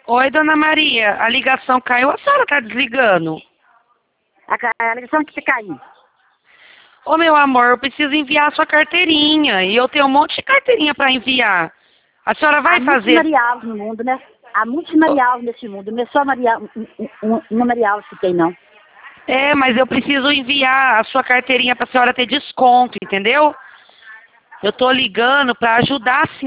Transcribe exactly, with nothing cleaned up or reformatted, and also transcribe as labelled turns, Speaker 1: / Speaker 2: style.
Speaker 1: Oi, dona Maria, a ligação caiu, a senhora tá desligando?
Speaker 2: A, ca- a ligação que caiu.
Speaker 1: Ô, meu amor, eu preciso enviar a sua carteirinha, e eu tenho um monte de carteirinha para enviar. A senhora vai
Speaker 2: Há muitos
Speaker 1: fazer...
Speaker 2: Maria Alves no mundo, né? Há muitos Maria Alves nesse mundo. Não é só Maria, um- um- uma Maria Alves que tem, não.
Speaker 1: É, mas eu preciso enviar a sua carteirinha para a senhora ter desconto, entendeu? Eu tô ligando para ajudar a